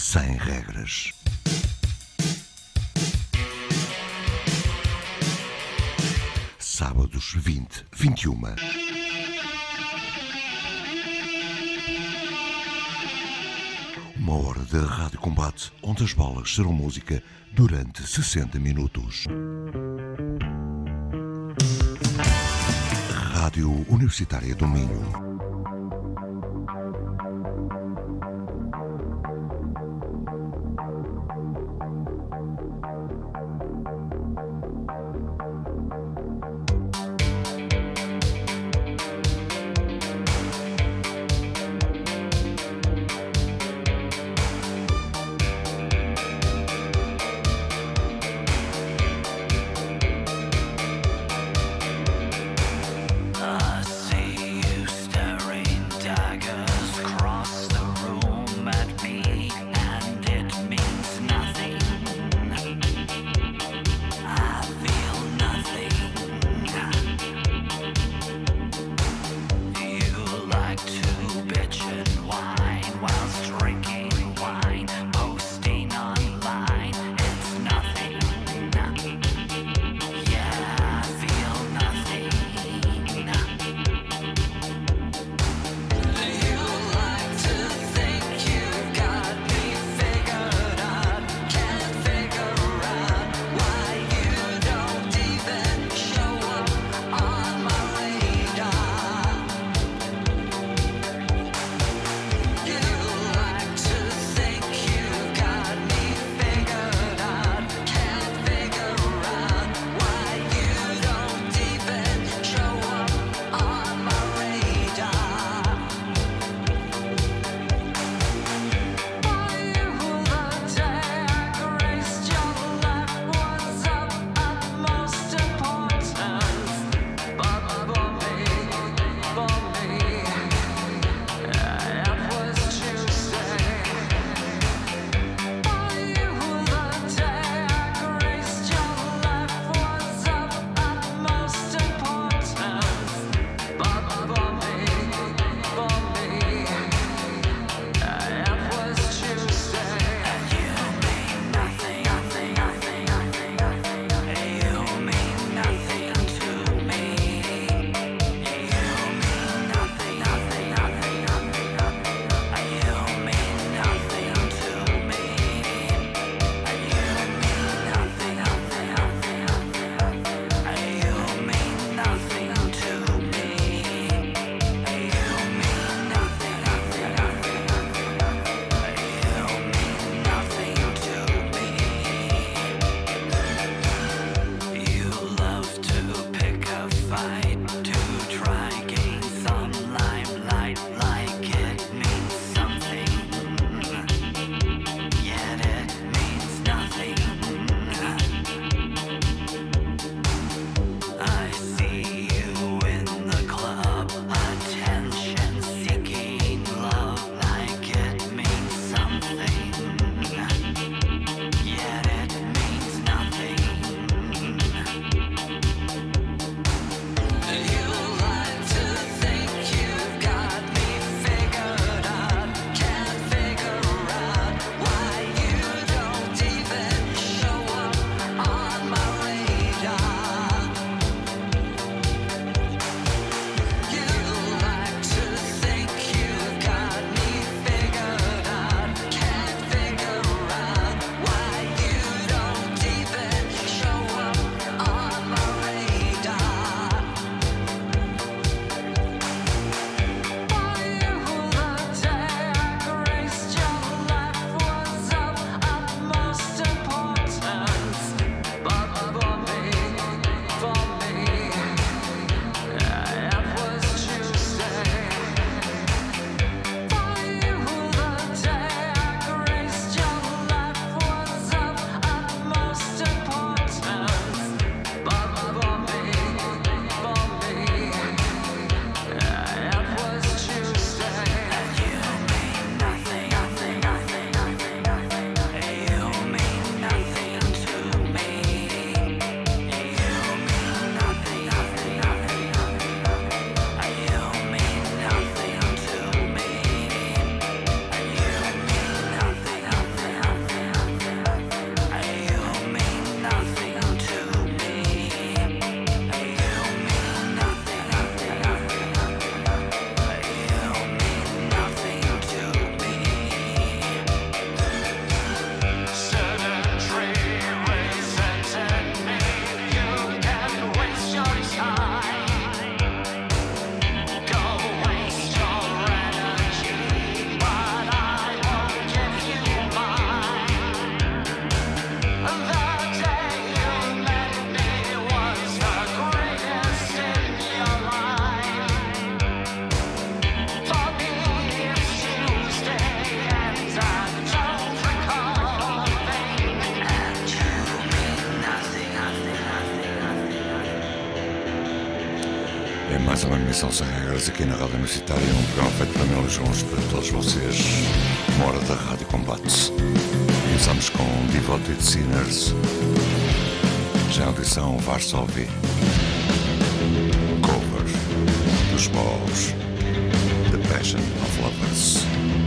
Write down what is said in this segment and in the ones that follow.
sem regras. Sábados 20, 21. Uma hora de rádio combate onde as bolas serão música durante 60 minutos. Rádio Universitária do Minho. Emissão sem regras aqui na Rádio Universitária, um programa feito para mim, Joões, para todos vocês. Uma hora da Rádio Combate. Começamos com Devoted Sinners, já a audição Varsovie, cover dos Balls, The Passion of Lovers.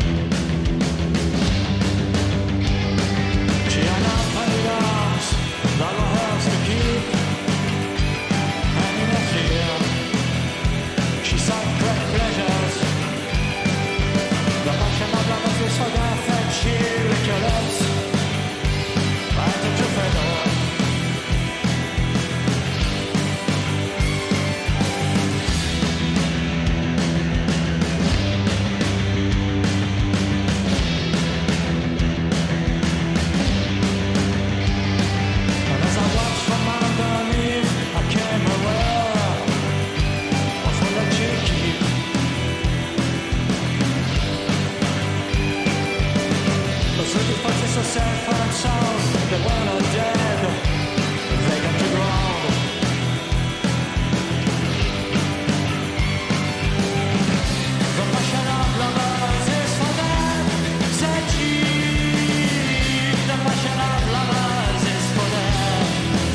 She had unpaid arms, like a house to keep, and in a fear, she sought great pleasures. The passion of lovers is for death, and she licked your lips, right into feather. Herself and sound, they were not dead, they got to ground. The passion of lovers is for them, said she. The passion of lovers is for them.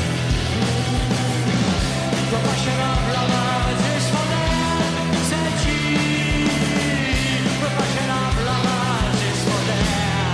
The passion of lovers is for them, said she. The passion of lovers is for them.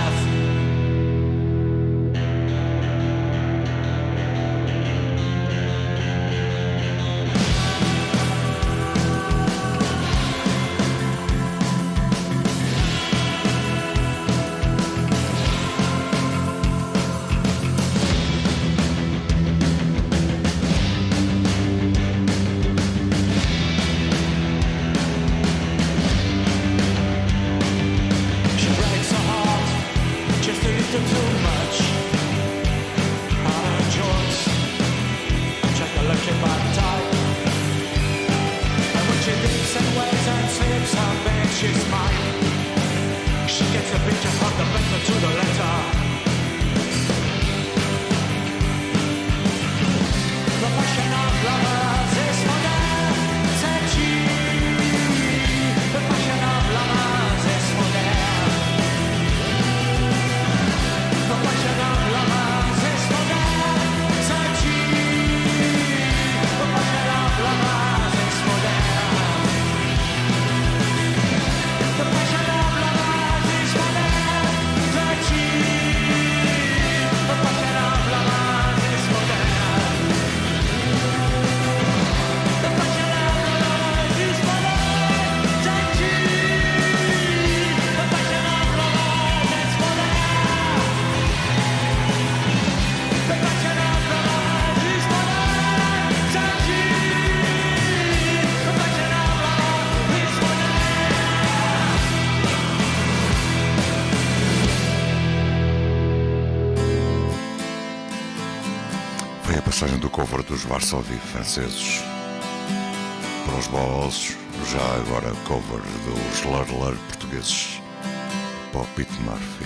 Do cover dos Varsovie franceses para os Balls, já agora cover dos Lurler portugueses para o Pete Murphy.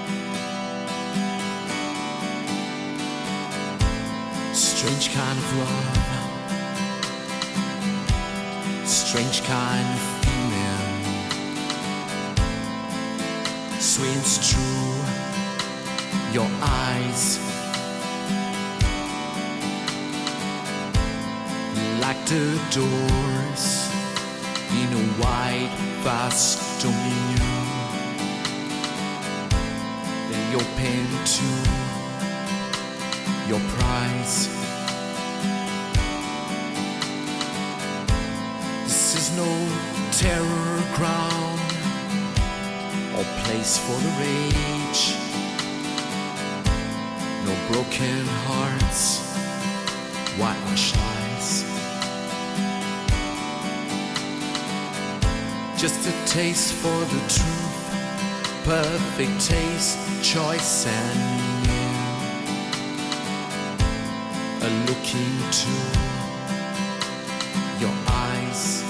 Strange kind of love, strange kind of feeling, sweet and true, your eyes like the doors in a wide, vast dominion. They open to your prize. This is no terror ground or place for the rage. No broken hearts, whitewashed lies. Just a taste for the truth, perfect taste, choice and meaning. A look into your eyes.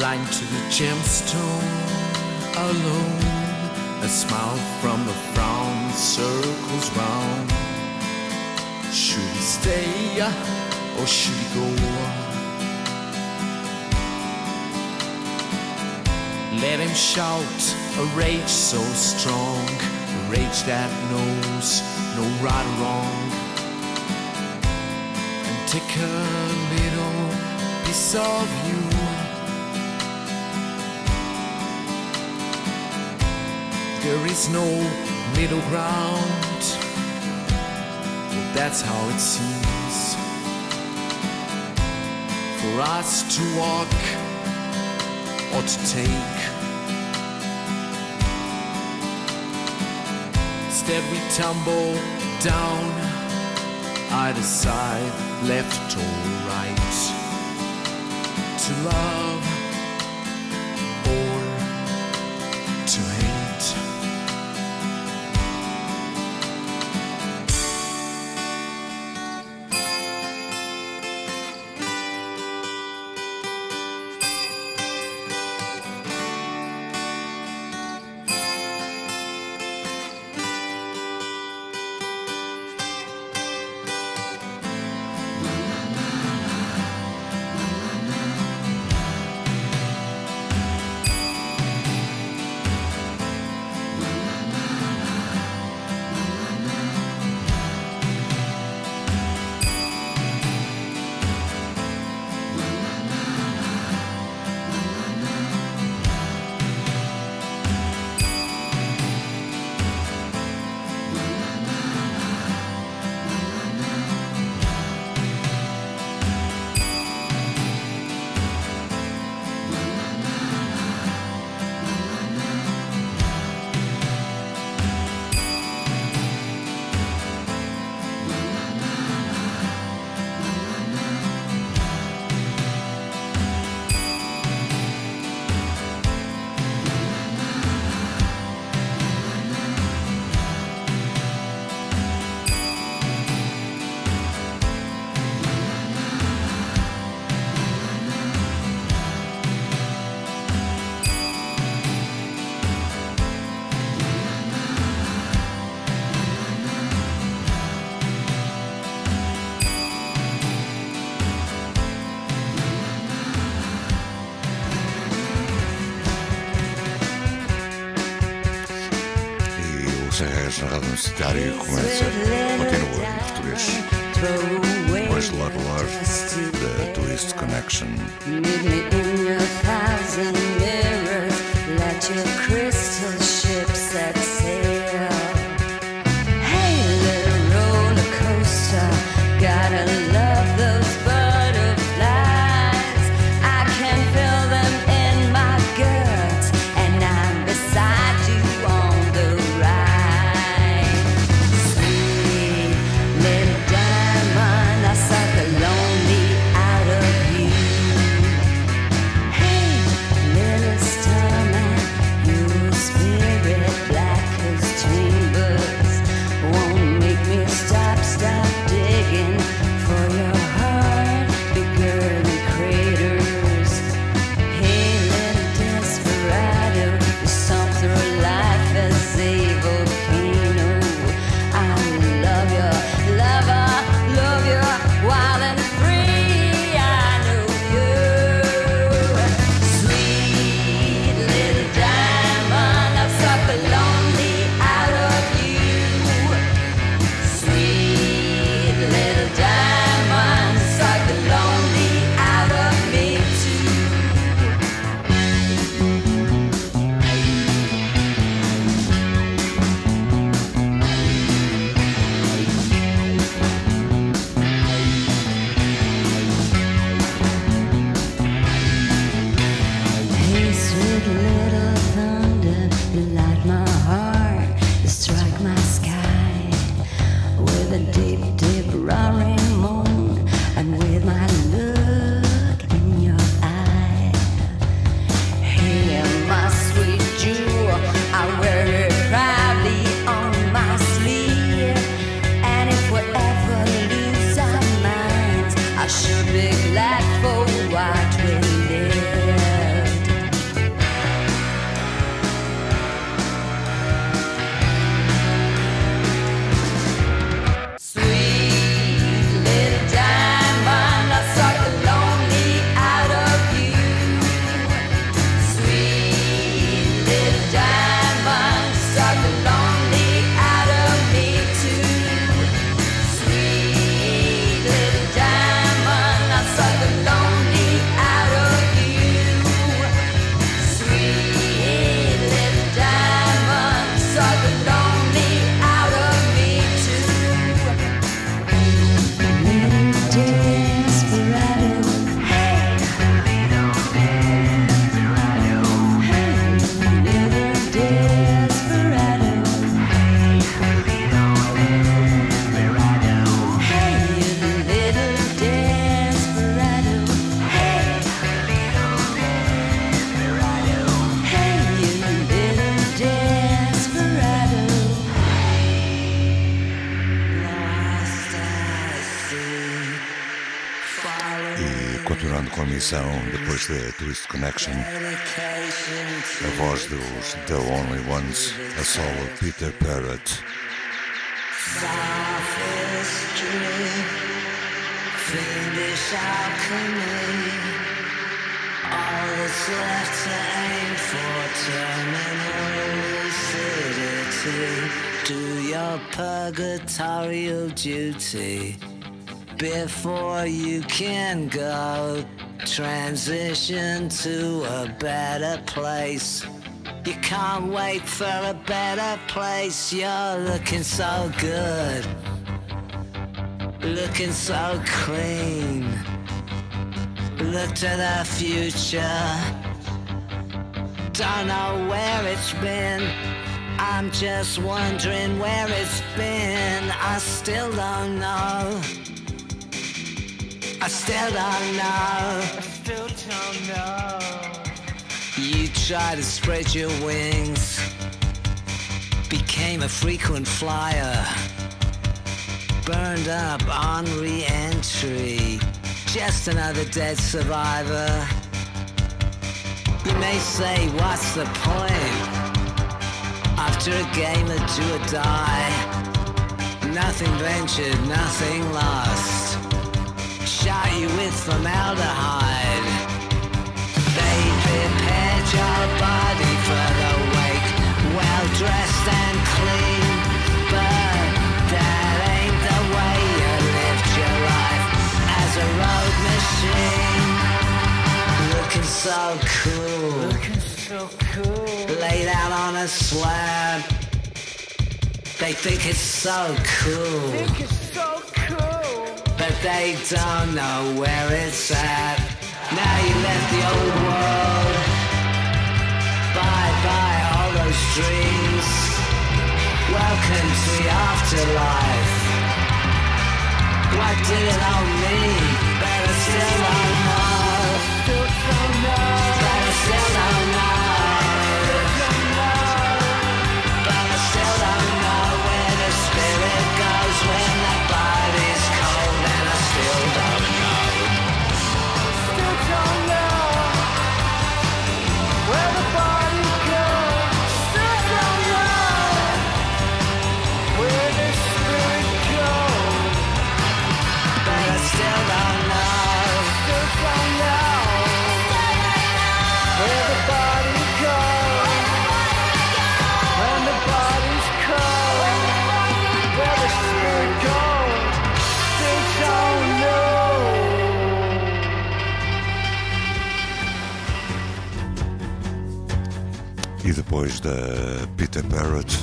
blind to the gemstone alone. A smile from the frown circles round. Should he stay or should he go? Let him shout a rage so strong, a rage that knows no right or wrong, and take a little piece of you. There is no middle ground, well, that's how it seems for us to walk or to take. Instead we tumble down, either side, left or right, to love or to hate. Na Rádio Universitária começa, continua em português. Depois de Lord da Twist Connection. Meet me in your thousand mirrors, let your crystal ship set sail. Hey, little roller coaster, gotta love those butterflies. I can feel them in my guts, and I'm beside you on the ride. Sweet little diamond, I suck the lonely out of you. Hey, little Continuando com a missão, depois da Twist Connection, a voz dos The Only Ones, a solo Peter Parrott. Fiendish alchemy, all that's left to aim for terminal lucidity. Do your purgatorial duty before you can go. Transition to a better place. You can't wait for a better place. You're looking so good, looking so clean. Look to the future, don't know where it's been. I'm just wondering where it's been. I still don't know. I still don't know. I still don't know. You try to spread your wings, became a frequent flyer, burned up on re-entry, just another dead survivor. You may say, what's the point? After a game of do or die, nothing ventured, nothing lost. Shot you with formaldehyde. They prepared your body for the wake, well dressed and clean, but that ain't the way you lived your life as a road machine. Looking so cool, looking so cool, laid out on a slab. They think it's so cool, think it's so cool, but they don't know where it's at. Now you left the old world, bye-bye all those dreams. Welcome to the afterlife. What did it all mean? But I still don't know. But I still don't know. But I still don't know where the spirit goes when the body's cold, and I still don't know. Still don't know where the body goes. Still don't know where the spirit goes. But I still don't know. Still don't know where the body goes. When the body's cold, where the spirit goes. Still don't know. E depois da Peter Parrott,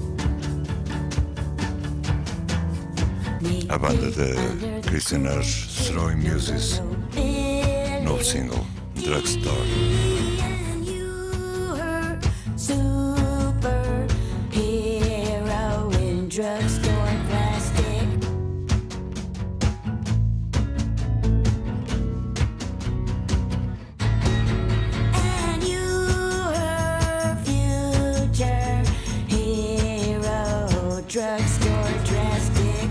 a banda de Christian Ersch, Throwing Muses, novo single, Drugstore. Superhero in drugstore plastic. And you her future hero, drugstore drastic.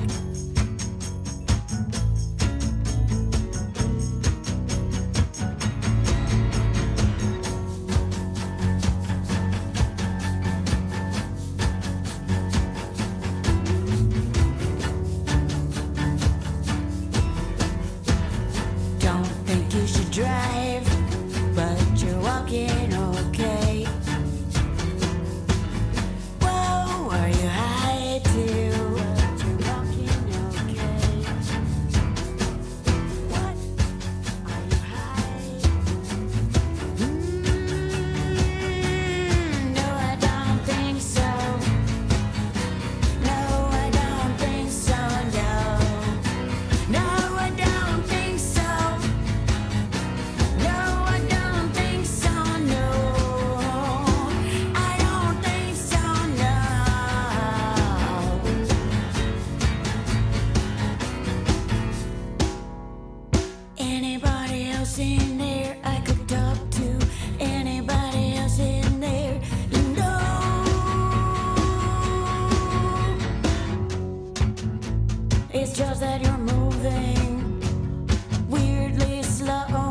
Don't think you should drive, but you're walking okay. Whoa, are you high too? But you're walking okay. What? Are you high? No, I don't think so. No, I don't think so, no. No, I don't think so. No, I don't think so, no. I don't think so, no. Anybody else in there I could talk to? Anybody else in there? No. It's just that you're moving weirdly slow.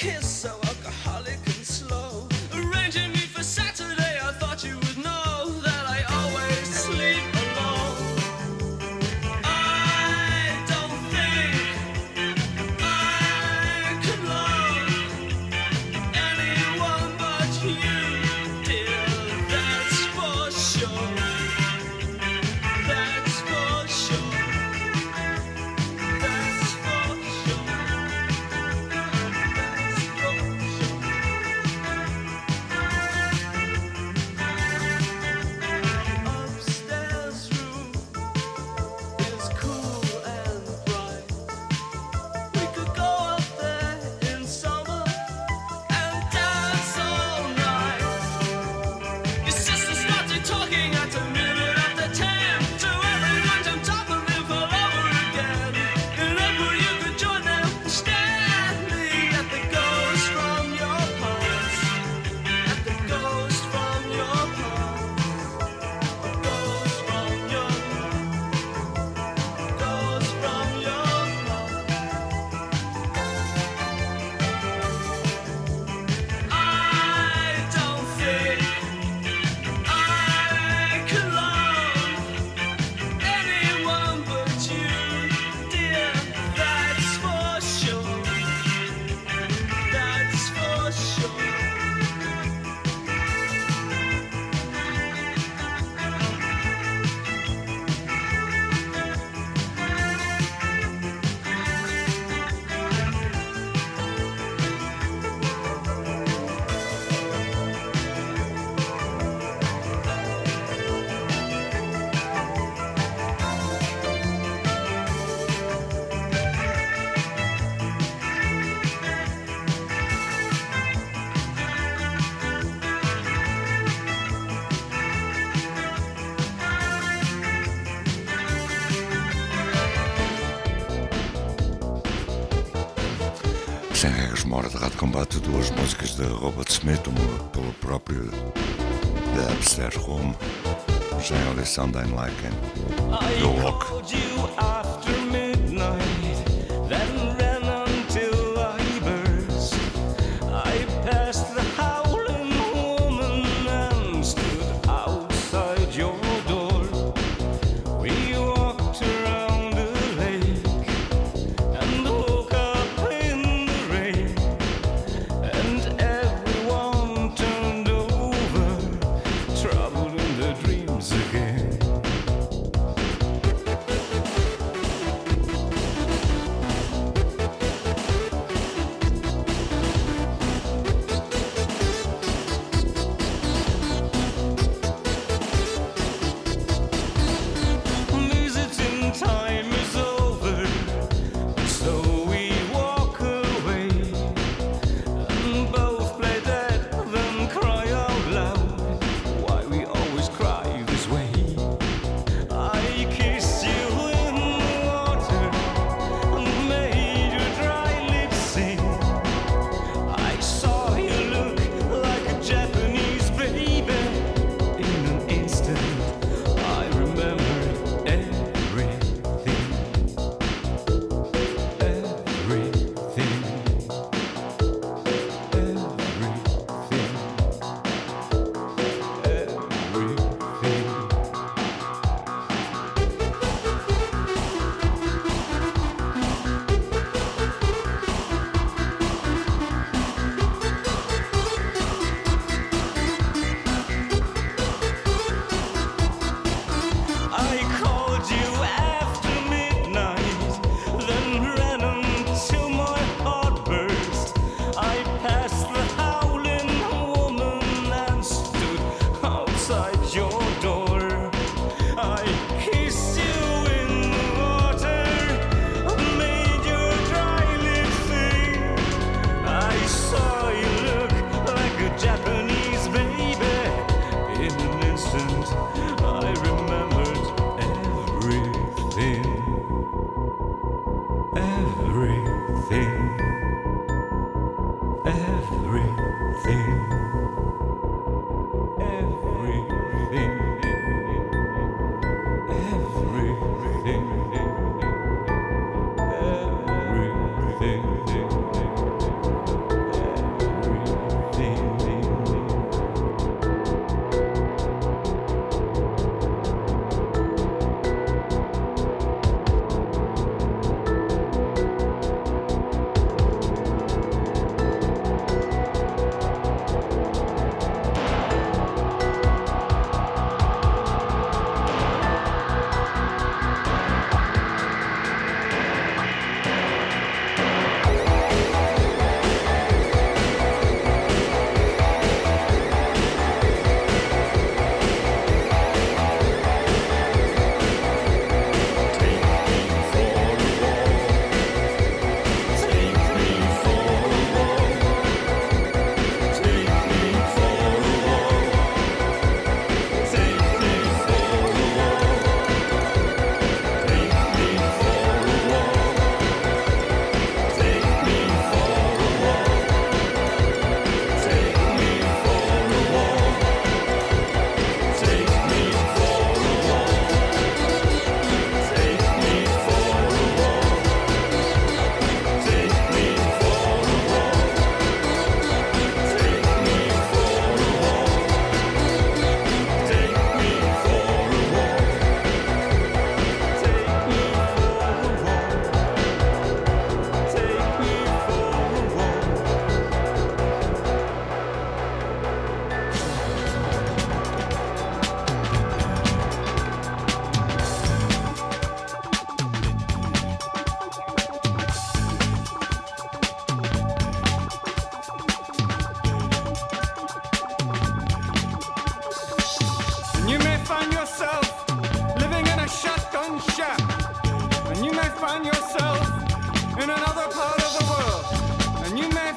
kiss so alcoholic and slow. Arranging me for Saturday, I thought you would know that I always sleep alone. I don't think I could love anyone but you, dear, that's for sure. That's for sure. That's for sure. Upstairs room is cool and bright. We could go up there in summer and dance all night. Your sister started talking at a minute after 10 to everyone jumped up and then fell over again. And April, you could join them, standing at the ghost from your past. At the ghost from your past. Ghost from your ghost from your past. I don't think I could love anyone but you, dear. That's for sure. That's for sure. Sem regras, uma hora de rádio combate, duas músicas de Robert Smith, uma pela própria da Upstairs Room, já em audição da Enliken, The Walk. You after midnight, then ran until I burst. I passed the howling woman and stood outside your door. We walked around the lake and woke up in the rain, and everyone turned over, troubled in their dreams again.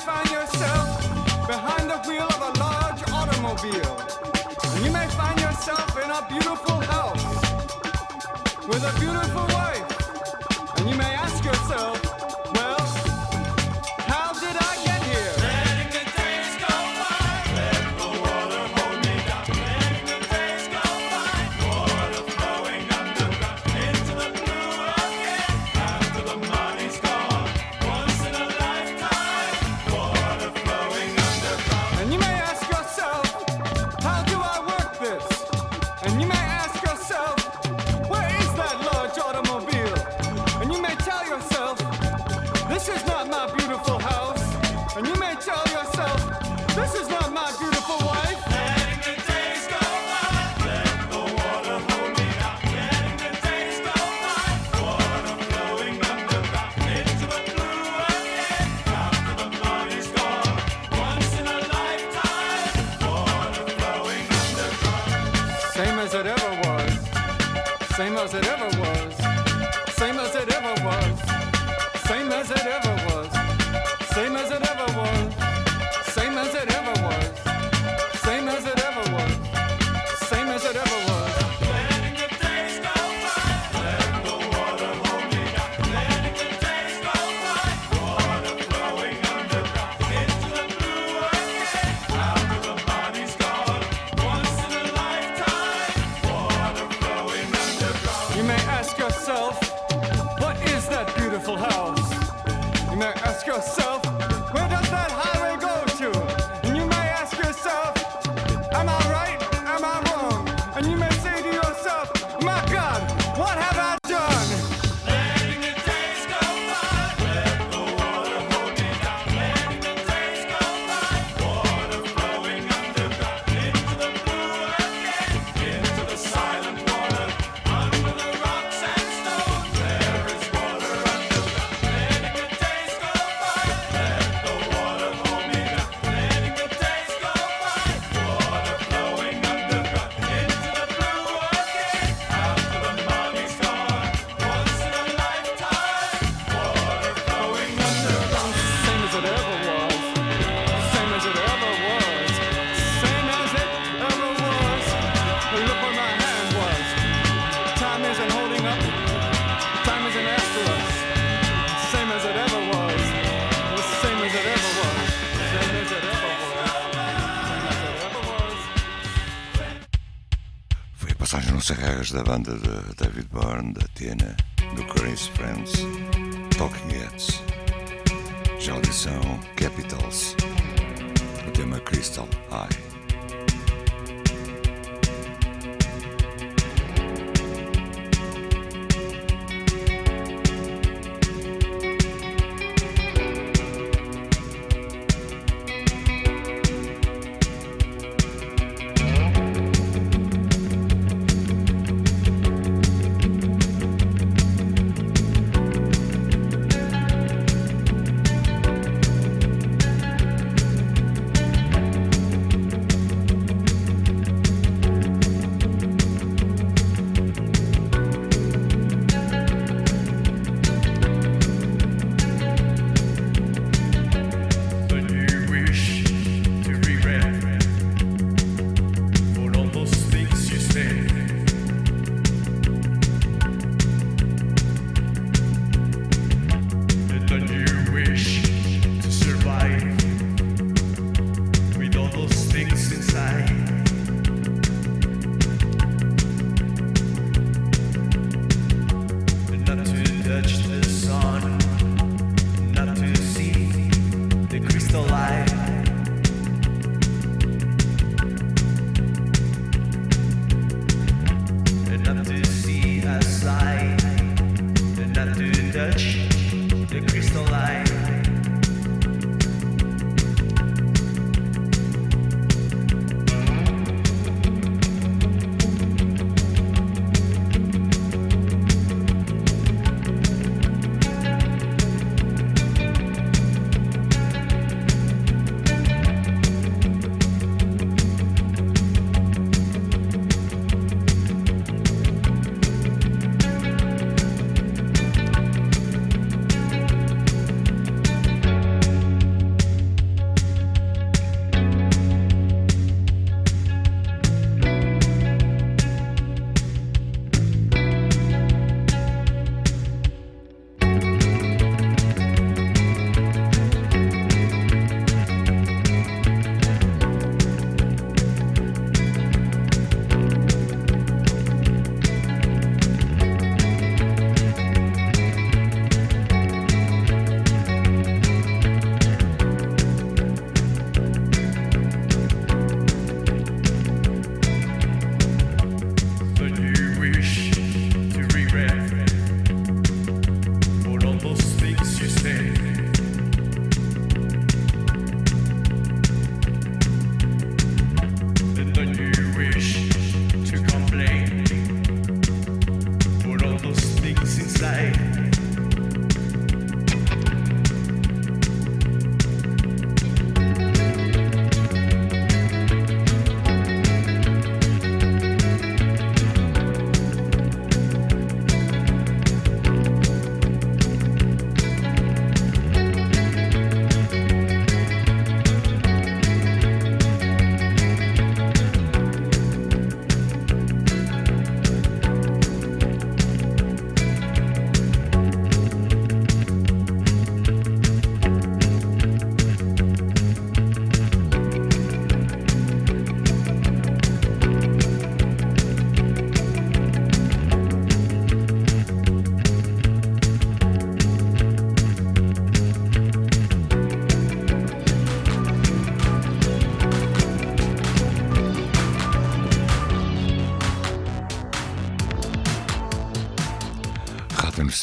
find yourself behind the wheel of a large automobile. And you may find yourself in a beautiful house with a beautiful wife. And you may ask yourself, well, how did I get here? Letting the days go by, let the water hold me down. Letting the days go by, water flowing underground into the blue again. After the money's gone, once in a lifetime, water flowing underground. And you may ask yourself, how do I work this? And you may ask yourself, where is that large automobile? And you may tell yourself, this is not my beautiful house. And you may tell yourself, this is not my beautiful wife. Letting the days go by, let the water hold me down. Letting the days go by, water flowing underground into the blue again. After the money's gone, once in a lifetime, water flowing underground. Same as it ever was. Same as it ever was. Same as it ever was. Same as it ever was. Same as it ever was. Same as it ever was. Same as it ever was. Same as it ever was. Letting the days go by, let the water hold me down. Letting the days go by, water flowing underground into the blue again. After the money's gone, once in a lifetime, water flowing underground. You may ask yourself, what is that beautiful house? You may ask yourself, where does that highway go to? And you may ask yourself, am I right? Am I wrong? And you may say to yourself, my God, what have I done? Letting the days go by, let the water hold me down. Letting the days go by, water flowing underground into the blue again, into the silent water, under the rocks and stones. There is water underground. Letting the days go by, let the water hold me down. Letting the days go by, water flowing underground into the blue again. After the money's gone, once in a lifetime, water flowing underground. Same as it ever was. Same as it ever was. Same as it ever was. Look where my hand was. Time isn't holding up. Time isn't after us. Same as it ever was. Same as it ever was. Same as it ever was. Same as it ever was. Foi a passagem nos carregas da banda de David Byrne, da Tiana, do Grace Friends, Talking Heads. Já a audição Capitals, o tema Crystal High.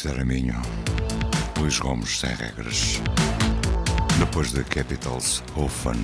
Zé Minho, Luís Gomes sem regras. Depois de Capitals, Open.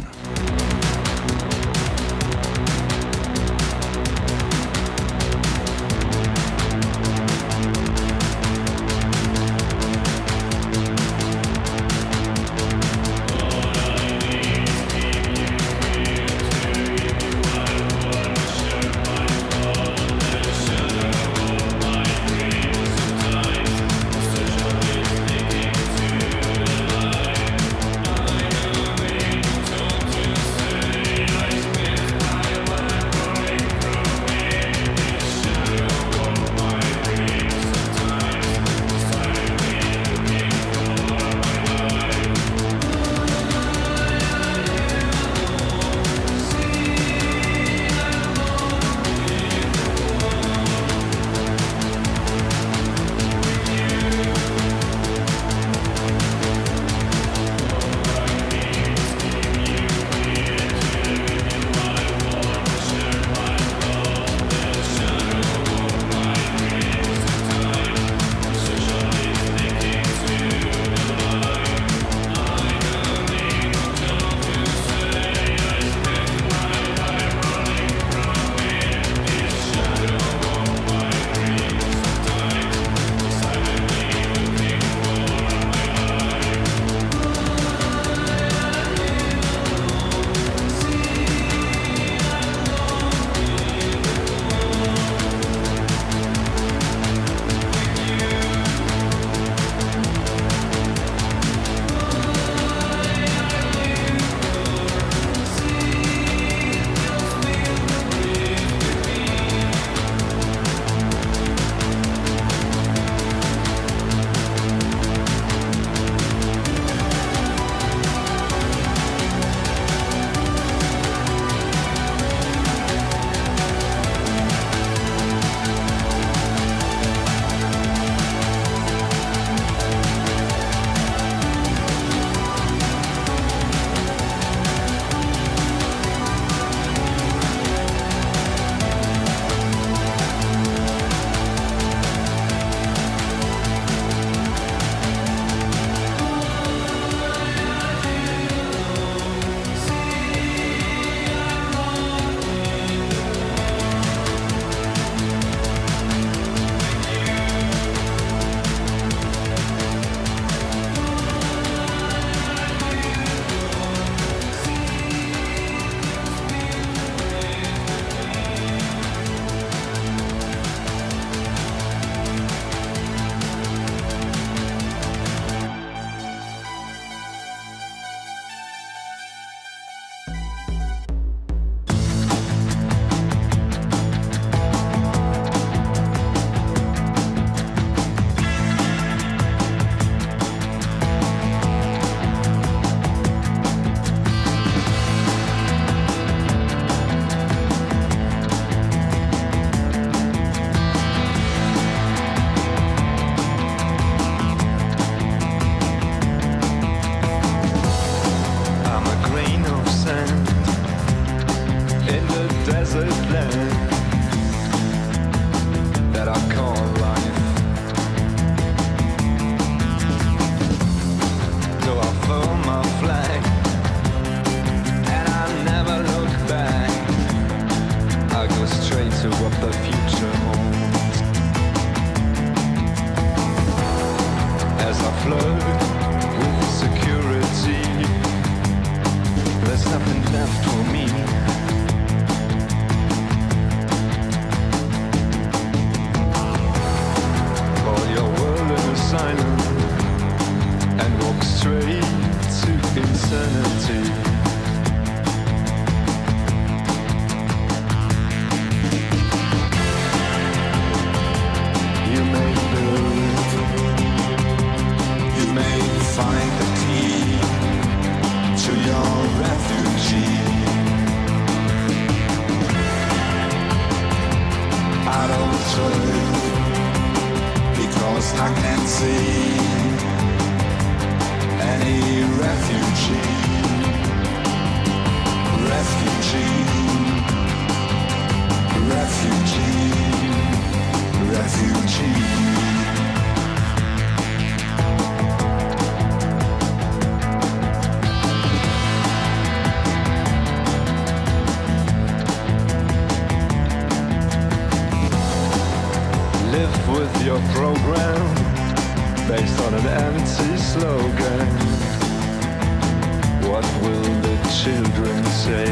with your program based on an empty slogan. What will the children say?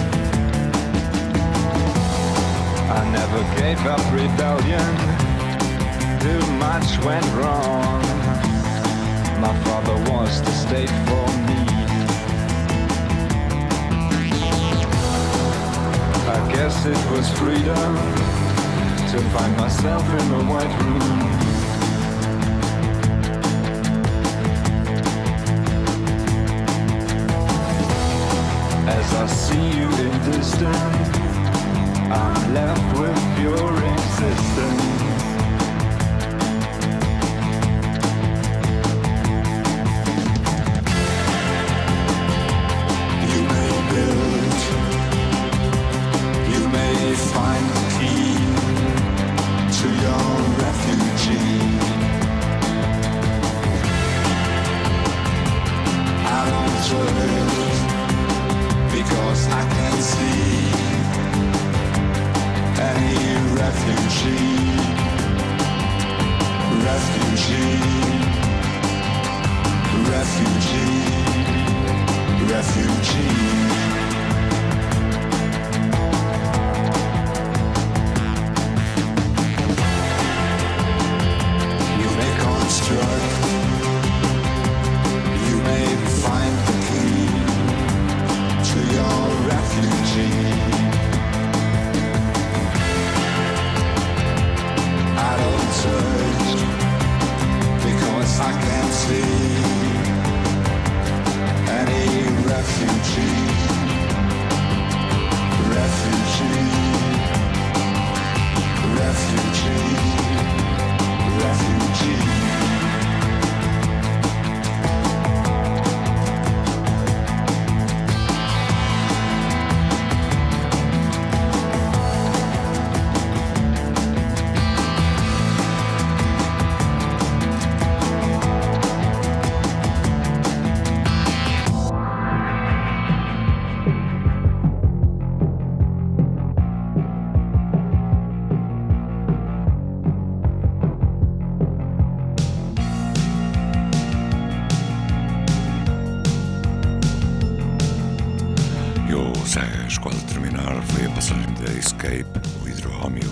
I never gave up rebellion. Too much went wrong. My father was the state for me. I guess it was freedom to find myself in a white room. As I see you in distance, I'm left with pure existence. You may build, you may find the key to your refugee. I don't trust because I can't see any refugee, refugee, refugee, refugee. You may construct, you may find the key to your refugee. I don't search because I can't see any refugee, refugee, refugee, refugee. Os quase a terminar foi a passagem da Escape, o Hidromeo.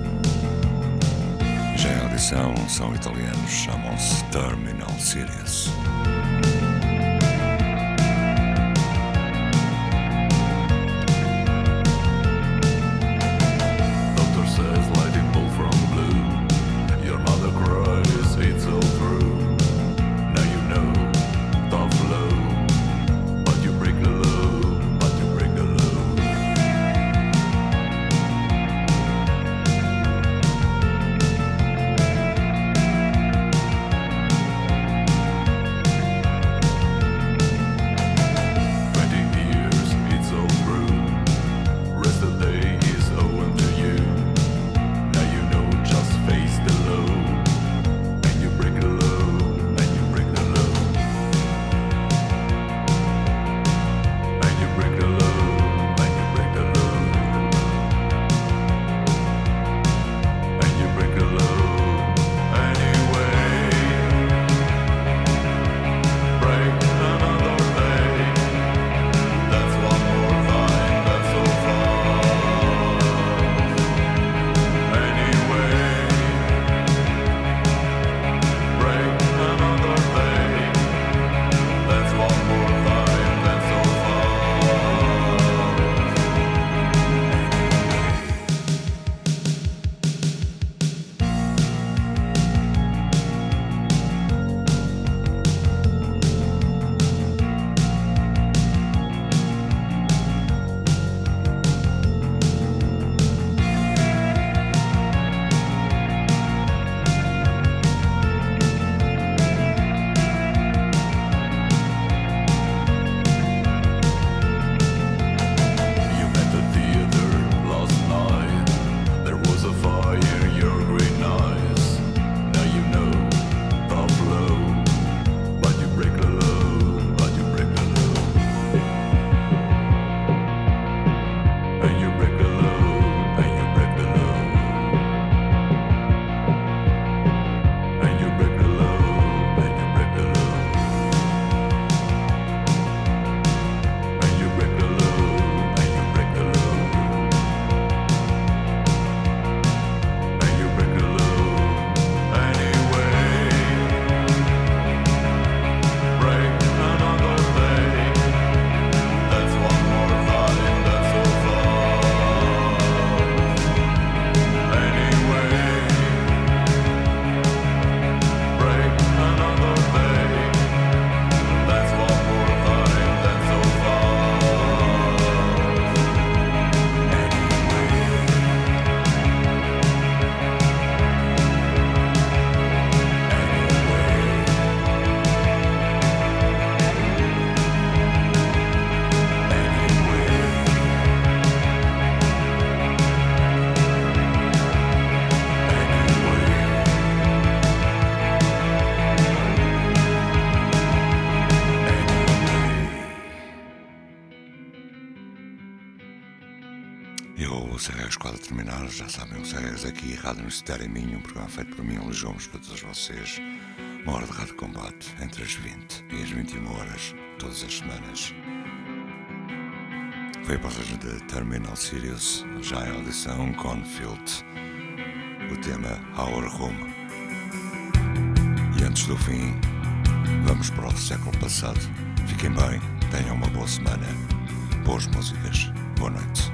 Já em audição são italianos, chamam-se Terminal Series. Doctor says lightning bolt from blue. Your mother cries, it's all through. Now you know, tough low, but you break the law. Eu sei as quase a terminar, já sabem, os Cegas aqui, Rádio Universitária em Minho, um programa feito por mim em Lisboa, para todos vocês. Uma hora de rádio combate entre as 20 e as 21 horas, todas as semanas. Foi a passagem de Terminal Sirius, já em audição, Cornfield, o tema Our Home. E antes do fim, vamos para o século passado. Fiquem bem, tenham uma boa semana, boas músicas, boa noite.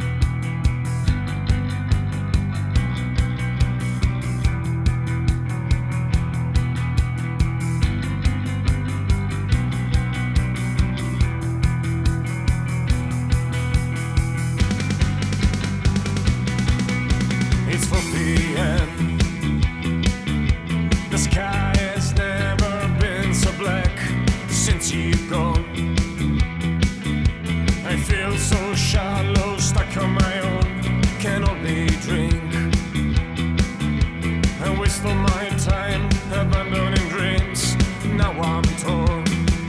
It's 4 p.m. The sky has never been so black since you've gone. I feel so shallow, stuck on my own, can only drink. I waste all my time abandoning dreams. Now I'm torn.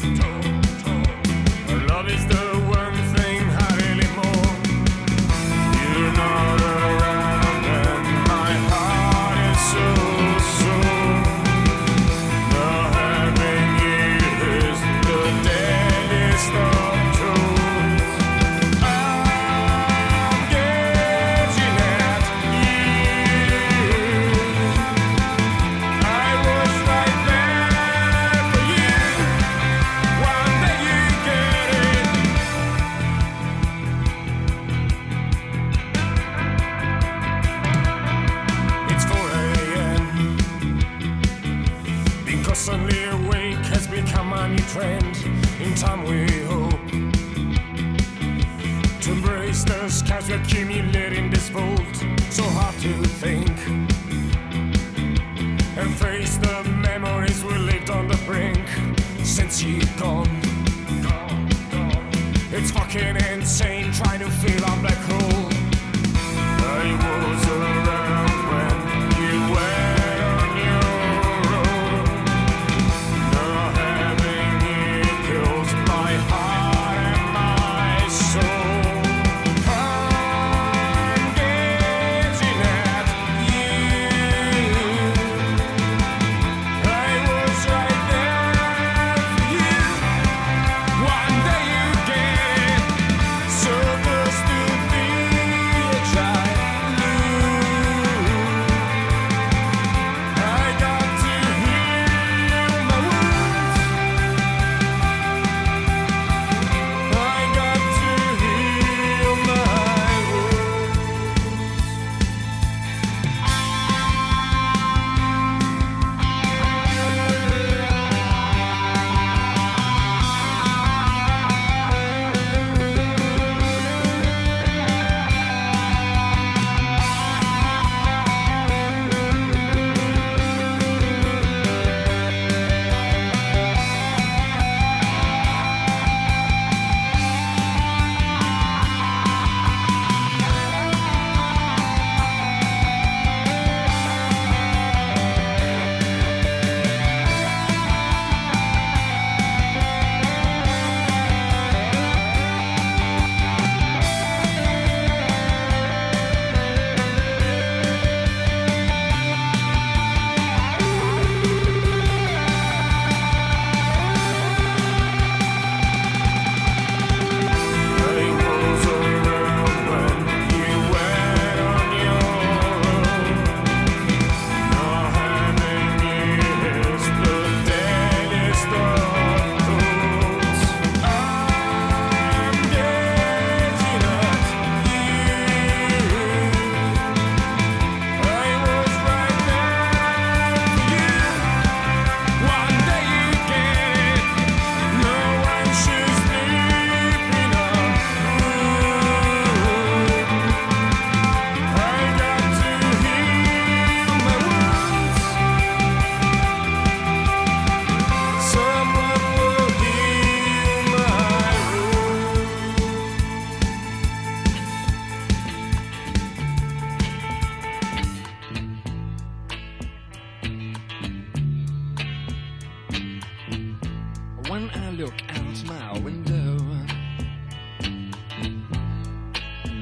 Love is the one thing I really mourn. You're not around and my heart is so sore. Not having you is the deadliest of tools. I'm gazing at you. I was right there for you. One day you get it. It's 4 a.m. Being constantly awake has become a new trend. In time we hope to embrace the skies we accumulate in this vault. So hard to think and face the memories we lived on the brink. Since you've gone, it's fucking insane trying to fill a black hole. I was around when you were on your own. Not having you kills my heart and my soul. I'm gazing at you. I was right there for you. One day you get it. So close to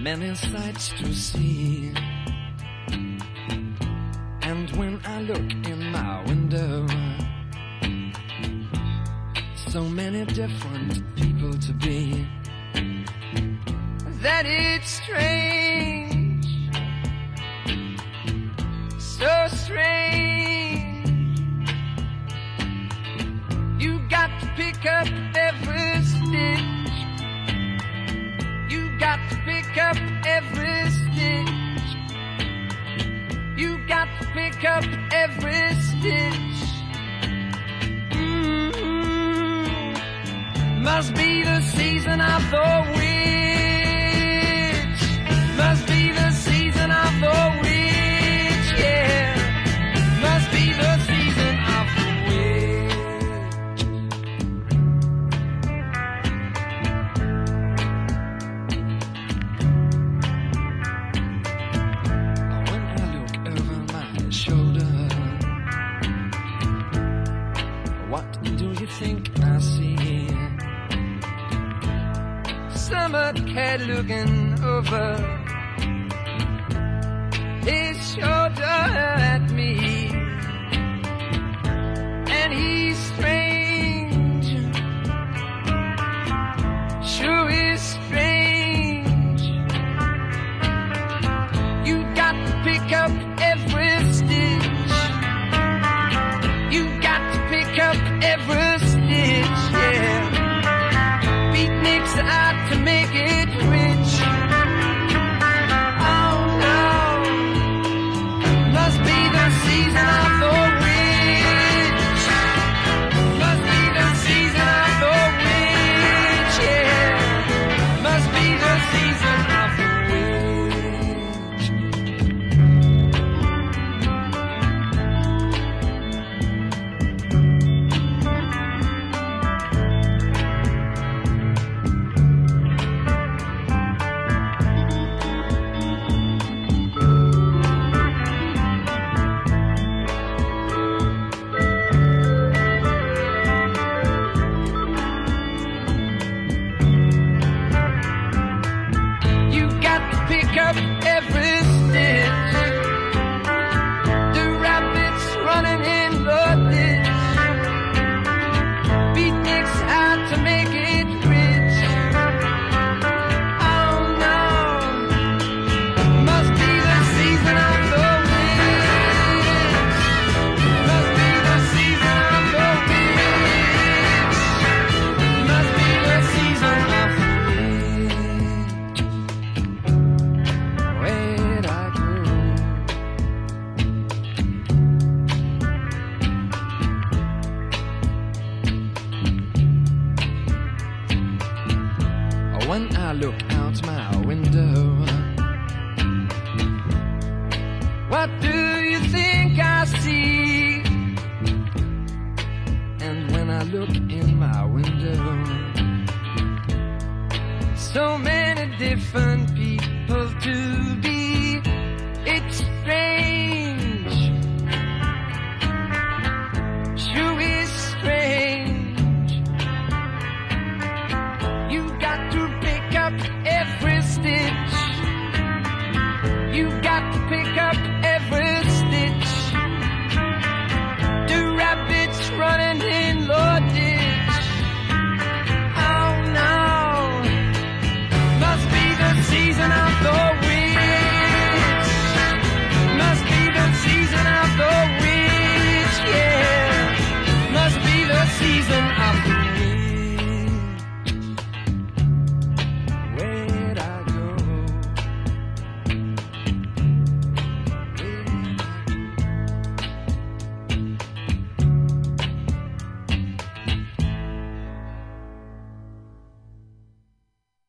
many sights to see. And when I look in my window, so many different people to be, that it's strange, so strange. You got to pick up every stitch. You got to pick up every stitch. You got to pick up every stitch. Must be the season of the witch. Must be the season of the witch, yeah. Must be the season of the witch. When I look over my shoulder, what do you think I see? Summer cat looking over his shoulder at me, and he's strange, sure is strange. You got to pick up every stitch. You got to pick up every stitch, yeah. Beatniks out to make it rich. Oh no, must be the season of the witch. Must be the season of the witch, yeah. Must be the season of the every stitch. The rabbits running in the ditch. Beatniks out to make it rich. Oh no, must be the season of the witch. Must be the season of the witch. Must be the season of the when I look out my window, what do you think I see? And when I look in my window, so many different people to be.